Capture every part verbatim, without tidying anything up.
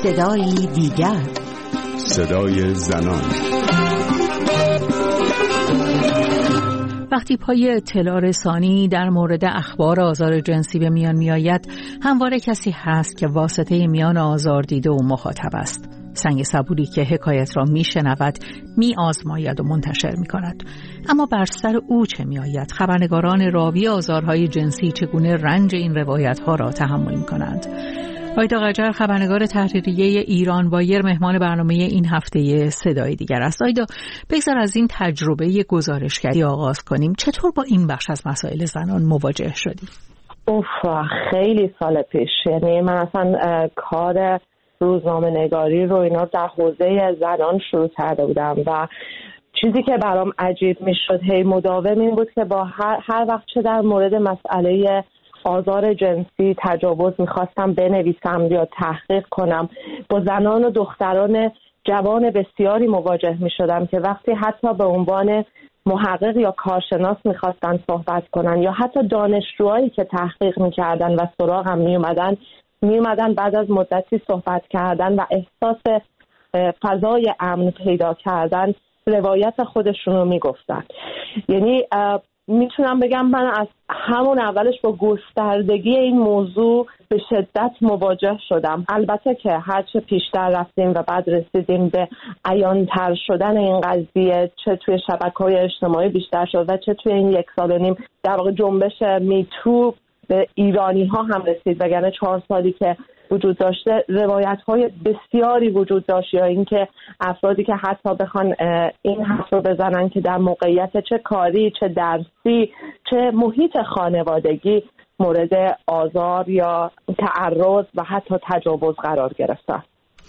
صدایی دیگر، صدای زنان. وقتی پای اطلاع رسانی در مورد اخبار آزار جنسی به میان می آید، همواره کسی هست که واسطه میان آزار دیده و مخاطب است. سنگ صبوری که حکایت را می شنود، می آزماید و منتشر می کند. اما بر سر او چه می آید؟ خبرنگاران راوی آزارهای جنسی چگونه رنج این روایت ها را تحمل می کنند؟ آیدا قجر، خبرنگار تحریریه ایران وایر، مهمان برنامه این هفته صدای دیگر است. آیدا، بگذار از این تجربه گزارشگری آغاز کنیم. چطور با این بخش از مسائل زنان مواجه شدی؟ اوف، خیلی سال پیش. یعنی من اصلا کار روزنامه نگاری رو اینا در حوزه زنان شروع کرده بودم و چیزی که برام عجیب می شد هی مداوم این بود که با هر, هر وقت چه در مورد مسئله آزار جنسی، تجاوز میخواستم بنویسم یا تحقیق کنم، با زنان و دختران جوان بسیاری مواجه میشدم که وقتی حتی به عنوان محقق یا کارشناس میخواستن صحبت کنن یا حتی دانشجوهایی که تحقیق میکردن و سراغم میومدن میومدن بعد از مدتی صحبت کردن و احساس فضای امن پیدا کردن روایت خودشون رو میگفتن. یعنی میتونم بگم من از همون اولش با گستردگی این موضوع به شدت مواجه شدم. البته که هرچه پیشتر رفتیم و بعد رسیدیم به عیان‌تر شدن این قضیه، چه توی شبکه‌های اجتماعی بیشتر شد و چه توی این یک سال و نیم در واقع جنبش میتو به ایرانی ها هم رسید، وگرنه چهار سالی که وجود داشته روایت های بسیاری وجود داشت، یا اینکه افرادی که حتی بخوان این حرف رو بزنن که در موقعیت چه کاری، چه درسی، چه محیط خانوادگی مورد آزار یا تعرض و حتی تجاوز قرار گرفتن.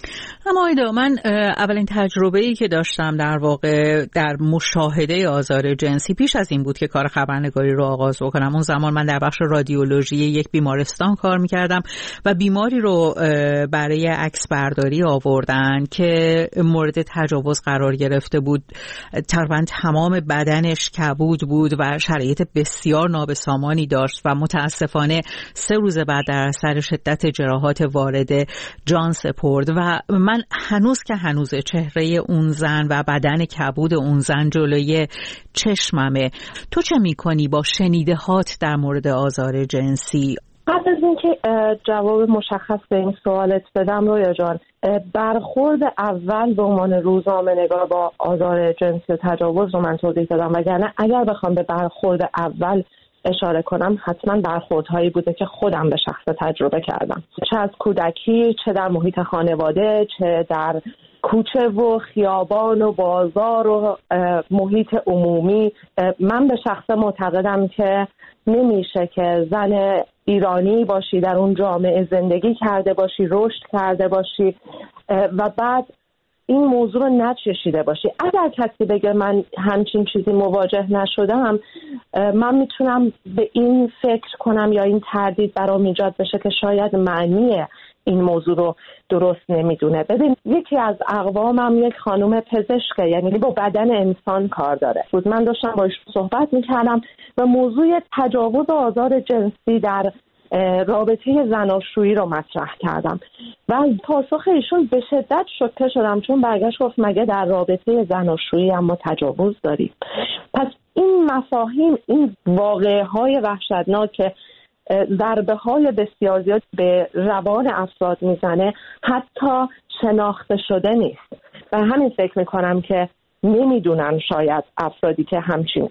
اما آیدا، من اولین تجربه‌ای که داشتم در واقع در مشاهده آزار جنسی پیش از این بود که کار خبرنگاری رو آغاز بکنم. اون زمان من در بخش رادیولوژی یک بیمارستان کار می‌کردم و بیماری رو برای عکس برداری آوردن که مورد تجاوز قرار گرفته بود. تقریباً تمام بدنش کبود بود و شرایط بسیار نابسامانی داشت و متاسفانه سه روز بعد در اثر شدت جراحات وارد جان سپرد و من هنوز که هنوز چهره اون زن و بدن کبود اون زن جلوی چشممه. تو چه میکنی با شنیده‌هات در مورد آزار جنسی؟ قبل از اینکه جواب مشخص به این سوالت بدم رویا جان، برخورد اول به عنوان روزنامه نگار با آزار جنسی و تجاوز رو من توضیح دادم، وگرنه اگر بخوام به برخورد اول اشاره کنم حتما برخوردهایی بوده که خودم به شخص تجربه کردم، چه از کودکی، چه در محیط خانواده، چه در کوچه و خیابان و بازار و محیط عمومی. من به شخص معتقدم که نمیشه که زن ایرانی باشی، در اون جامعه زندگی کرده باشی، رشد کرده باشی و بعد این موضوع رو نچشیده باشی. اگر کسی بگه من همچین چیزی مواجه نشدم، من میتونم به این فکر کنم یا این تردید برام ایجاد بشه که شاید معنی این موضوع رو درست نمیدونه. ببین، یکی از اقوامم یک خانم پزشکه، یعنی با بدن انسان کار داره بود. من داشتم باش صحبت میکردم و موضوع تجاوز و آزار جنسی در رابطه زناشویی رو مطرح کردم و از پاسخ ایشون به شدت شوکه شدم، چون برگشت گفت مگه در رابطه زناشویی اما تجاوز داریم؟ پس این مفاهیم، این واقعه های وحشتناک که ضربه های بسیار زیاد به روان افراد میزنه حتی شناخته شده نیست و همین فکر میکنم که نمیدونن شاید افرادی که همچین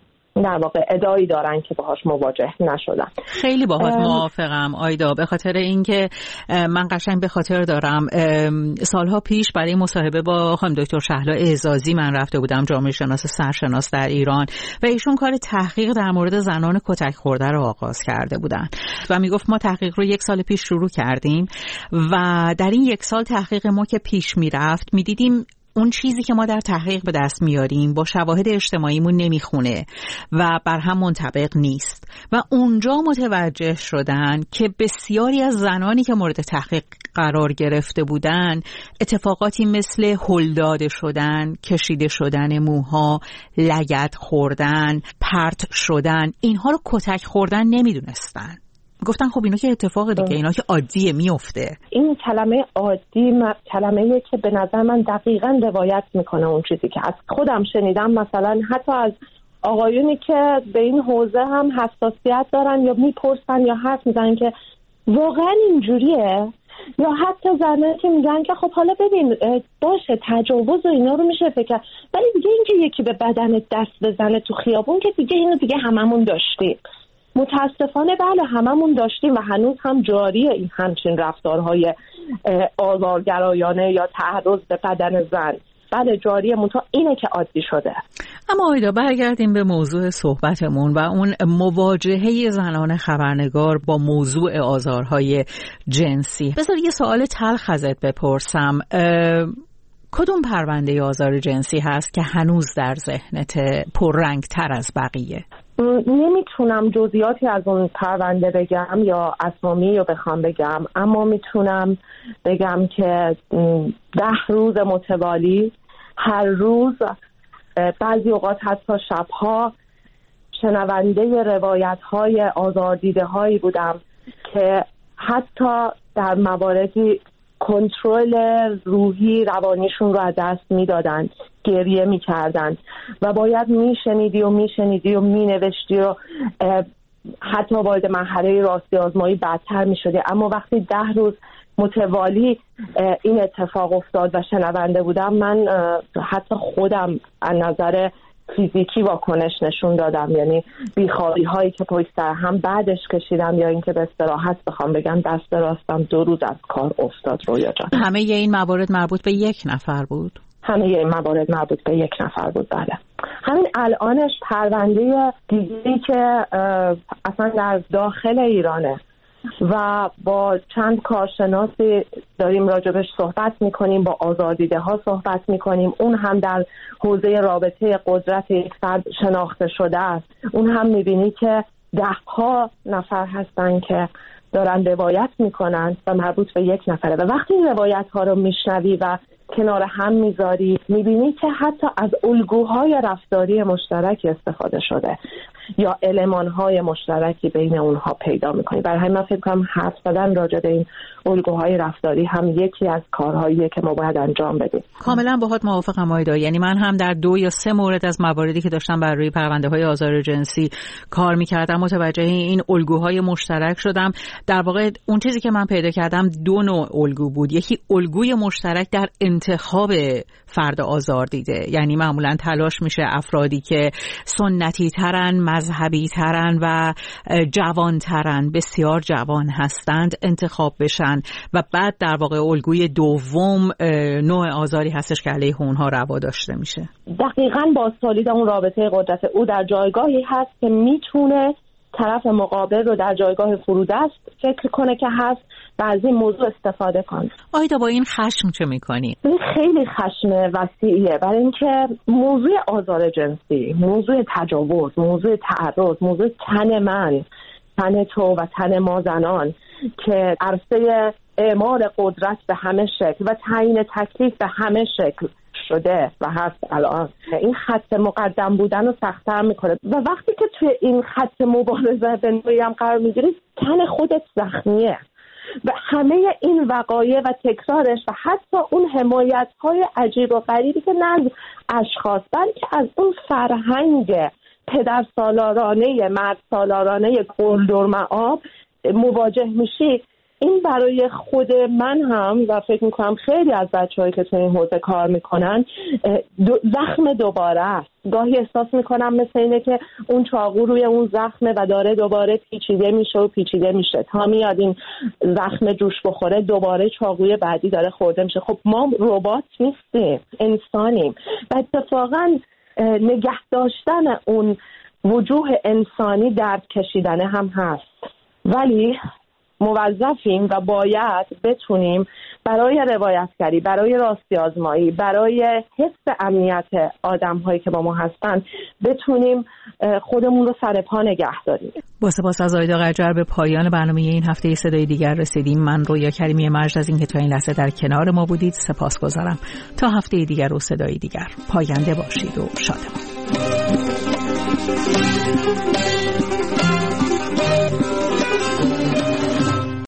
در واقع ادعایی دارن که باهاش مواجه نشدن. خیلی باهات موافقم آیدا، به خاطر اینکه من قشنگ به خاطر دارم سالها پیش برای مصاحبه با خانم دکتر شهلا اعزازی من رفته بودم، جامعه شناس سرشناس در ایران، و ایشون کار تحقیق در مورد زنان کتک خورده رو آغاز کرده بودن و میگفت ما تحقیق رو یک سال پیش شروع کردیم و در این یک سال تحقیق ما که پیش میرفت میدیدیم اون چیزی که ما در تحقیق به دست میاریم با شواهد اجتماعیمون نمیخونه و بر هم منطبق نیست و اونجا متوجه شدن که بسیاری از زنانی که مورد تحقیق قرار گرفته بودن اتفاقاتی مثل هل شدن، کشیده شدن موها، لگد خوردن، پرت شدن، اینها رو کتک خوردن نمیدونستن. گفتن خب اینا که اتفاق دیگه، اینا که عادیه میفته. این کلمه عادی کلمه‌ایه که به نظر من دقیقاً روایت میکنه اون چیزی که از خودم شنیدم، مثلا حتی از آقایونی که به این حوزه هم حساسیت دارن یا میپرسن یا حرف میزنن که واقعا اینجوریه، یا حتی زنه که میگن که خب حالا ببین باشه تجاوز و اینا رو میشه فکر، ولی دیگه اینکه یکی به بدنت دست بزنه تو خیابون که دیگه اینو دیگه هممون داشتیم. متاسفانه بله هممون داشتیم و هنوز هم جاریه این همچین رفتارهای آزارگرایانه یا تعرض به بدن زن. بله جاریه، منتها اینه که عادی شده. اما آیدا برگردیم به موضوع صحبتمون و اون مواجهه زنان خبرنگار با موضوع آزارهای جنسی. بذار یه سوال تلخ ازت بپرسم، کدوم پرونده آزار جنسی هست که هنوز در ذهنت پررنگ تر از بقیه؟ نمیتونم جزئیاتی از اون پرونده بگم یا اسامی رو بخوام بگم، اما میتونم بگم که ده روز متوالی هر روز، بعضی اوقات حتی شبها، شنونده روایت‌های آزاردیده هایی بودم که حتی در مواردی کنترل روحی روانیشون رو از دست میدادن، گریه میکردن و باید میشنیدی و میشنیدی و مینوشتی و حتی وارد مرحله راستی آزمایی بدتر میشدی. اما وقتی ده روز متوالی این اتفاق افتاد و شنونده بودم، من حتی خودم از نظر فیزیکی واکنش نشون دادم، یعنی بیخوابی هایی که پشت سر هم بعدش کشیدم، یا اینکه به استراحت بخوام بگم دست راستم دو روز از کار افتاد. رویا جان، همه این موارد مربوط به یک نفر بود؟ همه این موارد مربوط به یک نفر بود، بله. همین الانش پرونده دیگری که اصلا در داخل ایرانه و با چند کارشناسی داریم راجبش صحبت میکنیم، با آزاردیده ها صحبت میکنیم. اون هم در حوزه رابطه قدرت یک فرد شناخته شده است. اون هم میبینی که ده ها نفر هستن که دارن روایت میکنن و مربوط به یک نفره و وقتی این روایت ها رو میشنوی و کنار هم میذاری، میبینی که حتی از الگوهای رفتاری مشترکی استفاده شده یا المانهای مشترکی بین اونها پیدا میکنی. برای همین من فکر کنم حرف زدن راجع به این الگوهای رفتاری هم یکی از کارهاییه که ما باید انجام بدیم. کاملا باهات موافقم آیدا، یعنی من هم در دو یا سه مورد از مواردی که داشتم بر روی پرونده های آزار جنسی کار میکردم متوجه این الگوهای مشترک شدم. در واقع اون چیزی که من پیدا کردم دو نوع الگو بود. یکی الگوی مشترک در انتخاب فرد آزار دیده، یعنی معمولا تلاش میشه افرادی که سنتی ترن، مذهبی ترن و جوان ترن، بسیار جوان هستند، انتخاب بشن و بعد در واقع الگوی دوم نوع آزاری هستش که علیه اونها روا داشته میشه. دقیقاً با سالید اون رابطه قدرت او در جایگاهی هست که میتونه طرف مقابل رو در جایگاه فرودست فکر کنه که هست و از این موضوع استفاده کنه. آیدا با این خشم چه میکنی؟ این خیلی خشم وسیعیه، برای اینکه موضوع آزار جنسی، موضوع تجاوز، موضوع تعرض، موضوع تن من، تن تو و تن ما زنان که عرصه اعمال قدرت به همه شکل و تعیین تکلیف به همه شکل شده و هست الان، این خط مقدم بودن رو سخت‌تر میکنه و وقتی که توی این خط مبارزه به نوعی هم قرار میگیری تن خودت زخمیه و همه این وقایع و تکرارش و حتی اون حمایت‌های عجیب و غریبی که نه از اشخاص بلکه از اون فرهنگ پدر سالارانه، مرد سالارانه قلدر معاب مواجه میشی، این برای خود من هم و فکر میکنم خیلی از بچه‌هایی که تو این حوزه کار میکنن دو زخم دوباره است. گاهی احساس میکنم مثل اینه که اون چاقو روی اون زخمه و داره دوباره پیچیده میشه و پیچیده میشه تا میاد این زخم جوش بخوره، دوباره چاقوی بعدی داره خورده میشه. خب ما ربات نیستیم، انسانیم و اتفاقاً نگه داشتن اون وجوه انسانی درد کشیدنه هم هست، ولی موظفیم و باید بتونیم برای روایتگری، برای راستی آزمایی، برای حفظ امنیت آدم هایی که با ما هستن بتونیم خودمون رو سر پا نگه داریم. با سپاس از آیدا قجر به پایان برنامه این هفته صدای دیگر رسیدیم. من رویا کریمی مجد از اینکه تا این لحظه در کنار ما بودید سپاسگزارم. تا هفته دیگر و صدای دیگر پاینده باشید و شادمان.